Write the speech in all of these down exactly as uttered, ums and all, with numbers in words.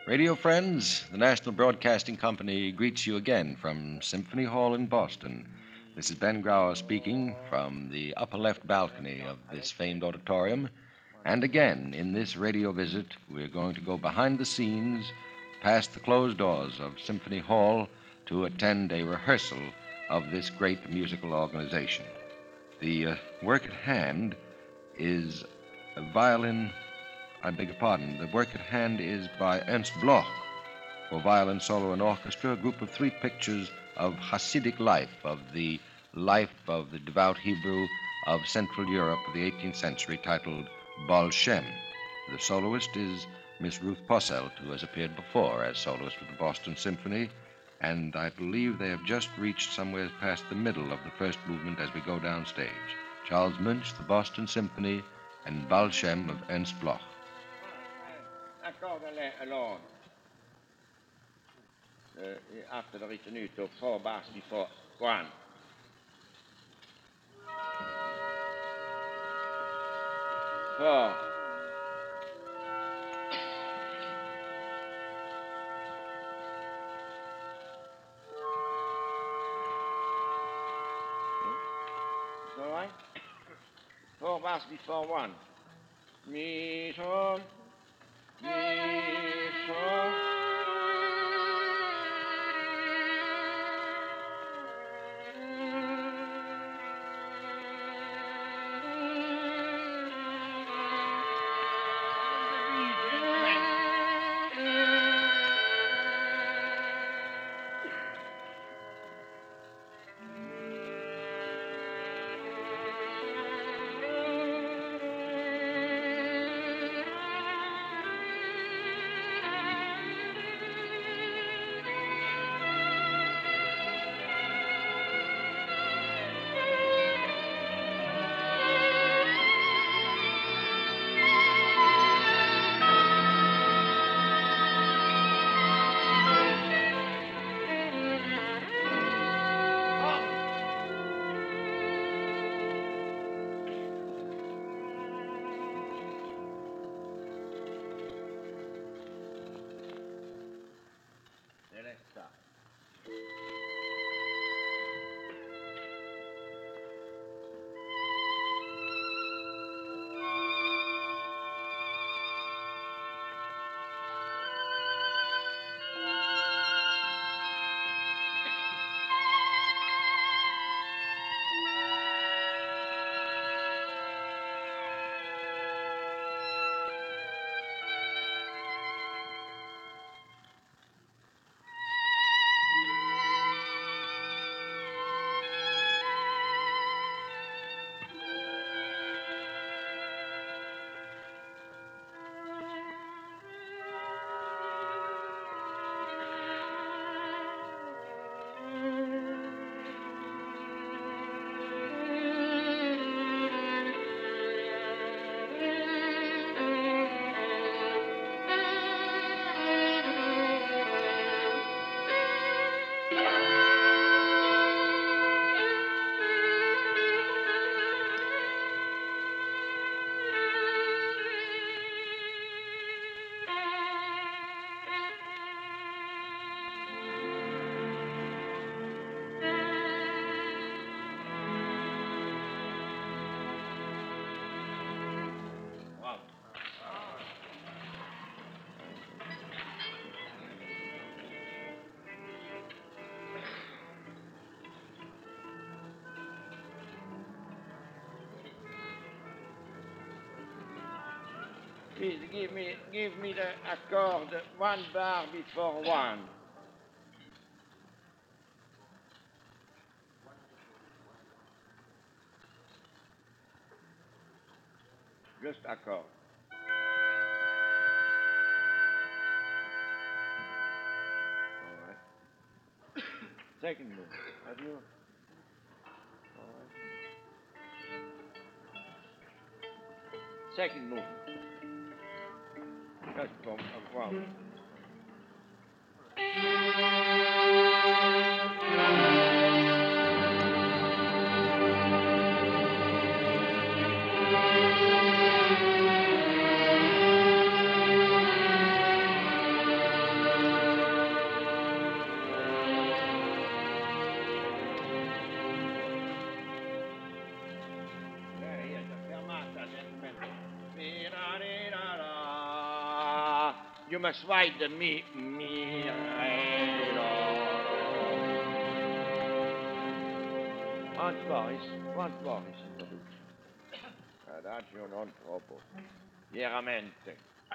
Radio friends, the National Broadcasting Company greets you again from Symphony Hall in Boston. This is Ben Grauer speaking from the upper left balcony of this famed auditorium. And again, in this radio visit, we're going to go behind the scenes, past the closed doors of Symphony Hall, to attend a rehearsal of this great musical organization. The uh, work at hand is a violin. I beg your pardon. The work at hand is by Ernst Bloch for violin solo and orchestra, a group of three pictures of Hasidic life, of the life of the devout Hebrew of Central Europe of the eighteenth century, titled Baal Shem. The soloist is Miss Ruth Posselt, who has appeared before as soloist with the Boston Symphony, and I believe they have just reached somewhere past the middle of the first movement as we go downstage. Charles Munch, the Boston Symphony, and Baal Shem of Ernst Bloch. Accord alone. Uh, after the retenue to four bars before one. Four. It's all right? Four bars before one. Mi, sol. Mi, sol. Please give me, give me the accord one bar before one. Just accord. All right. Second move. Have you? All right. Second move. Just from wow. you must write the mi, mi, re, do. Once Boris, once Boris, introduction. Adagio non troppo. Fieramente.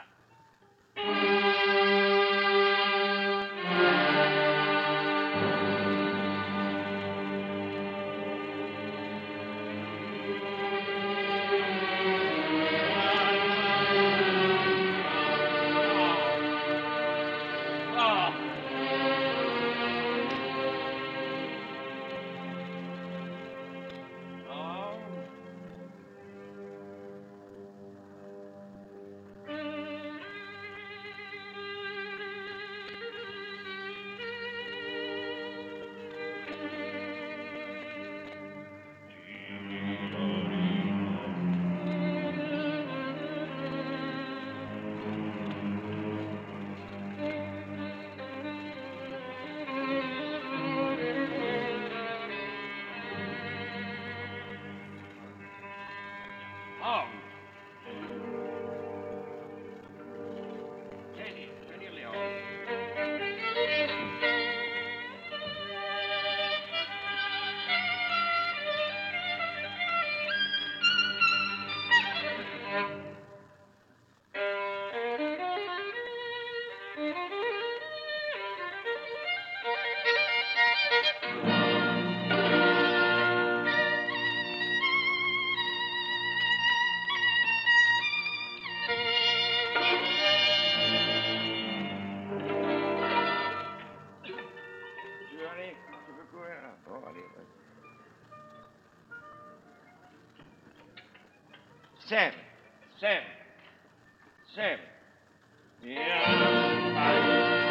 Oh. Tieni, tieni Leon. Tu veux aller? Tu veux courir là? Bon, allez, vas-y. Seven, seven, seven. Yeah, five.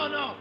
no.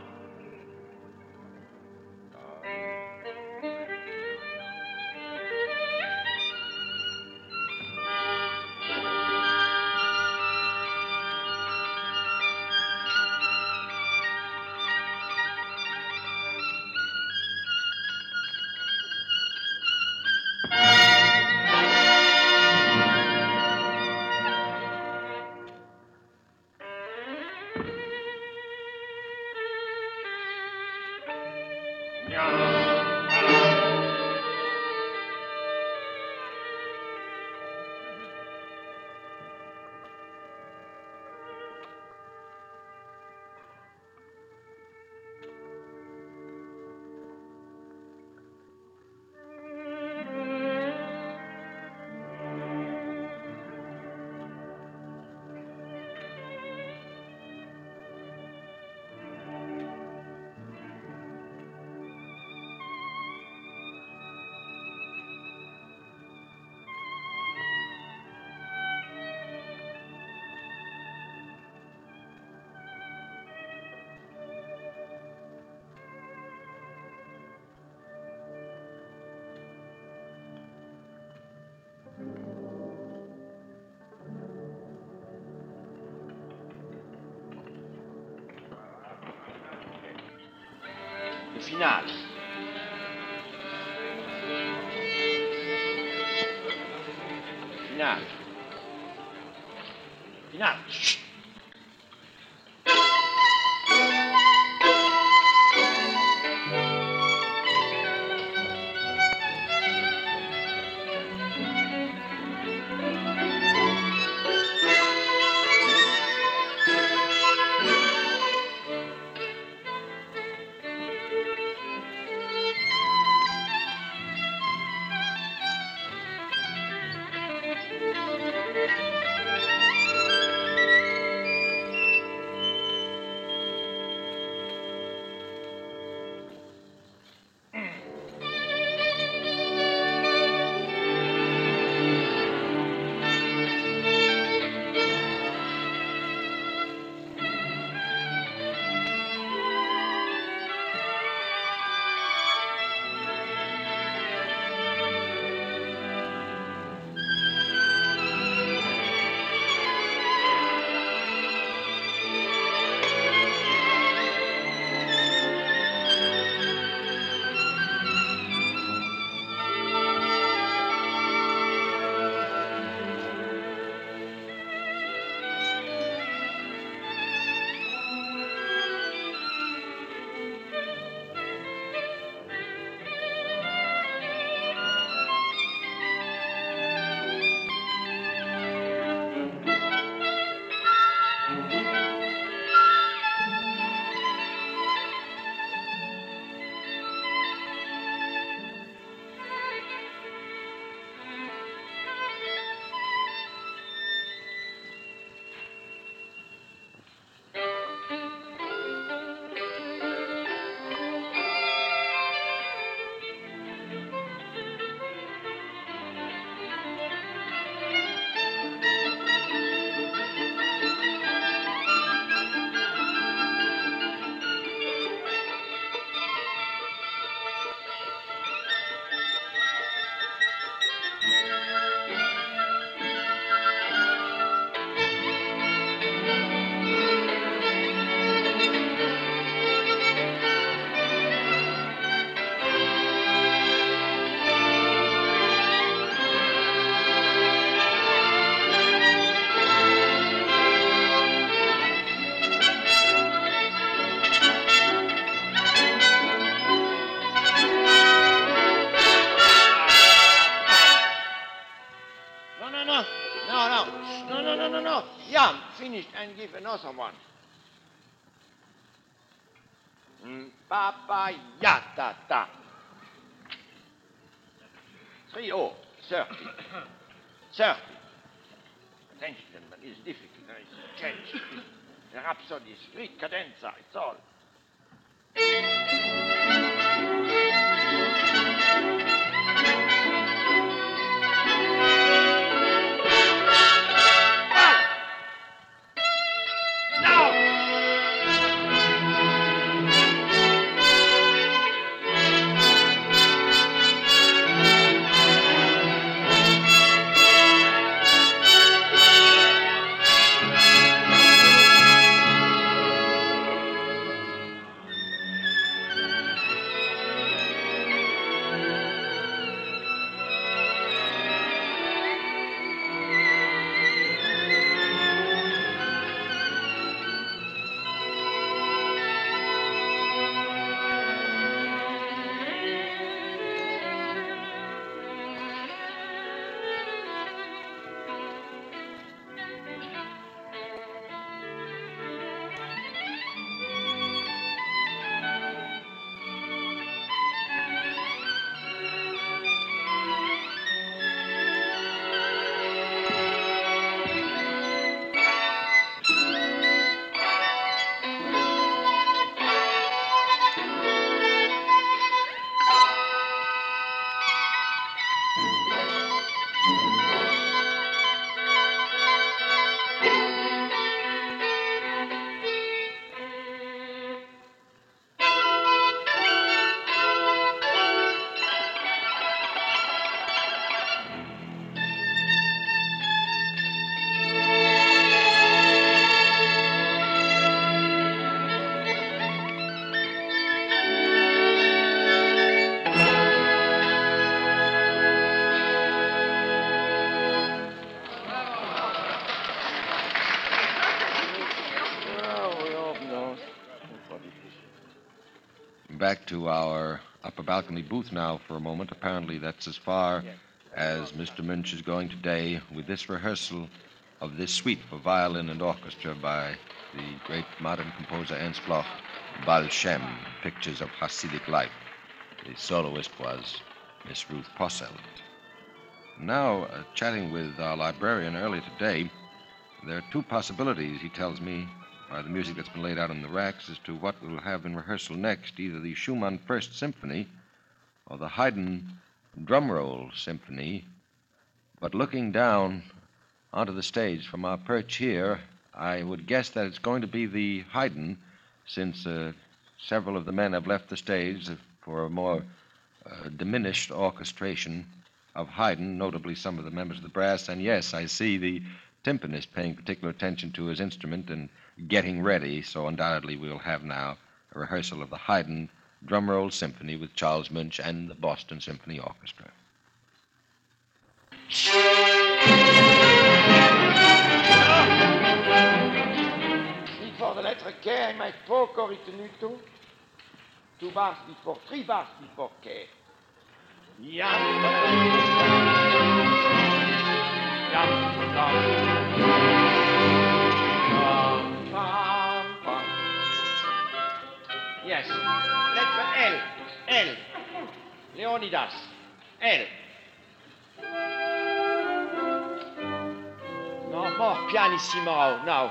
Il finale. Finale. Finale. Shh. Finished and give another one. Mm, Papa Yatata. Three oh, thirty. Thirty. Attention, gentlemen, it's difficult. It's a change. The rhapsody is three cadenza, it's all. Now! back to our upper balcony booth now for a moment. Apparently, that's as far as Mister Munch is going today with this rehearsal of this suite for violin and orchestra by the great modern composer Ernst Bloch, Baal Shem, Pictures of Hasidic Life. The soloist was Miss Ruth Posselt. Now, uh, chatting with our librarian earlier today, there are two possibilities, he tells me, by the music that's been laid out on the racks, as to what we'll have in rehearsal next, either the Schumann First Symphony or the Haydn Drum Roll Symphony. But looking down onto the stage from our perch here, I would guess that it's going to be the Haydn, since uh, several of the men have left the stage for a more uh, diminished orchestration of Haydn, notably some of the members of the brass. And yes, I see the timpanist paying particular attention to his instrument and getting ready, so undoubtedly we'll have now a rehearsal of the Haydn Drum Roll Symphony with Charles Munch and the Boston Symphony Orchestra. Before the letter K, I make four corritenuto, two bars before, three bars before K. Yam, yam, yes, letter L, L, Leonidas, L. No, more pianissimo, now.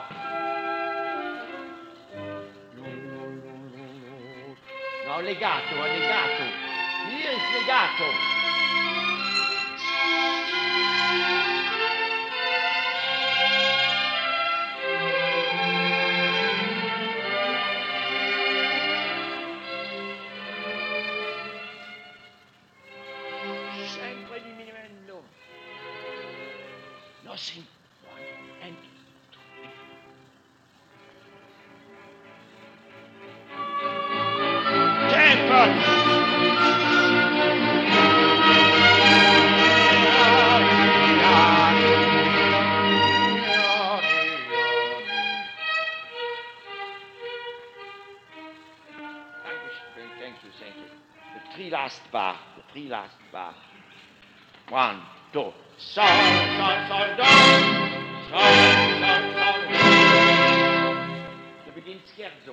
No, legato, legato. Here is legato. Sempre diminuendo. Nothing. One and two. Tempo! Thank you, thank you. The three last bar, the three last bar. One, two. Sol, sol, sol, do. Sol, sol, sol, do. Dat begint scherzo.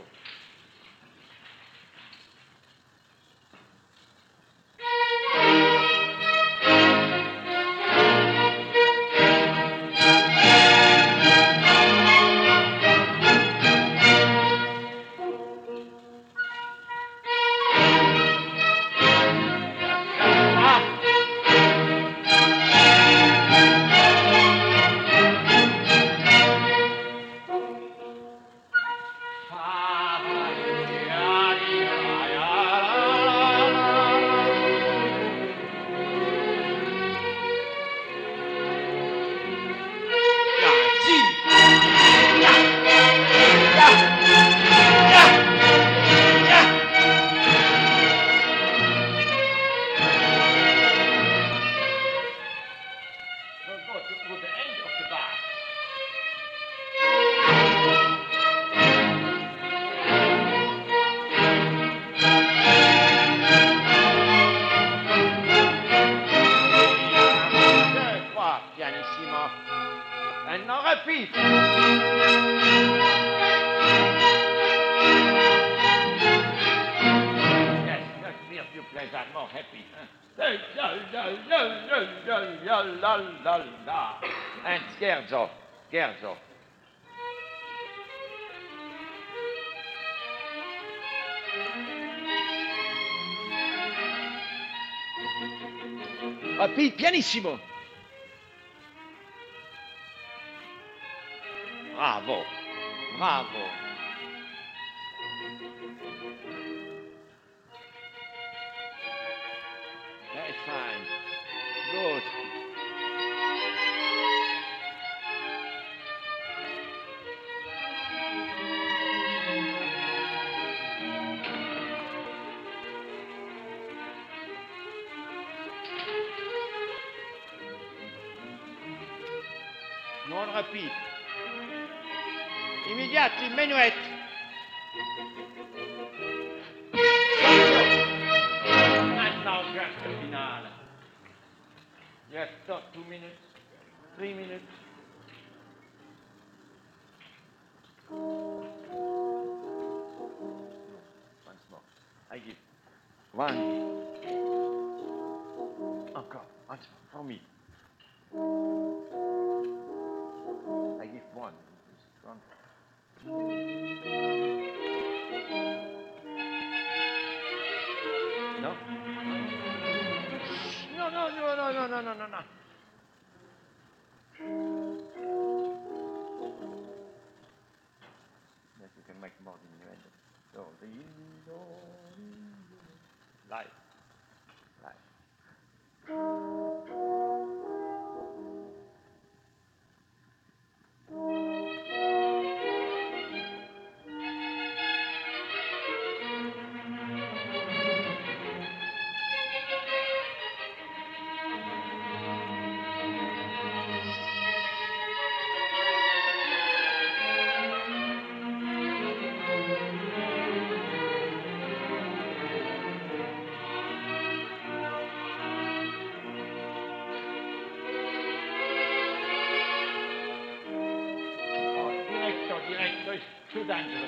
And now repeat. Yes, that makes you play that more happy. And scherzo, scherzo. Repeat, pianissimo. Bravo, bravo. Very fine. Good. Non repeat. Immediati, menuet. Just the finale. Just stop two minutes, three minutes. Once more. I give one. Encore. Once more. For me. I give one. One. No? No, no, no, no, no, no, no, no, no. Yes, you can make more than you end. So, the do, light, light. Oh, directo, directo, it's too dangerous.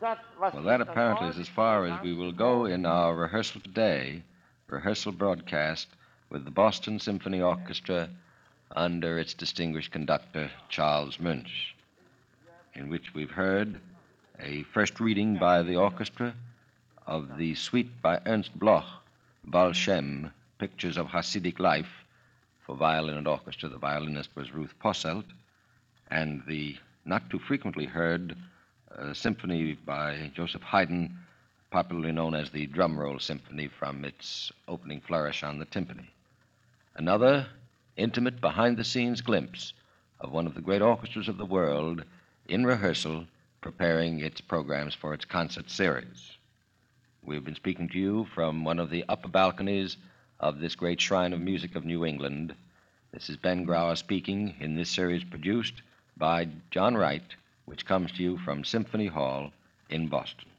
that was Well, that nicht apparently all is as far as we will go ganz in our rehearsal today, rehearsal broadcast with the Boston Symphony Orchestra under its distinguished conductor, Charles Munch, in which we've heard a first reading by the orchestra of the suite by Ernst Bloch, Baal Shem, Pictures of Hasidic Life, for violin and orchestra. The violinist was Ruth Posselt, and the not too frequently heard uh, symphony by Joseph Haydn, popularly known as the Drum Roll Symphony, from its opening flourish on the timpani. Another intimate, behind-the-scenes glimpse of one of the great orchestras of the world in rehearsal, preparing its programs for its concert series. We've been speaking to you from one of the upper balconies of this great shrine of music of New England. This is Ben Grauer speaking in this series produced by John Wright, which comes to you from Symphony Hall in Boston.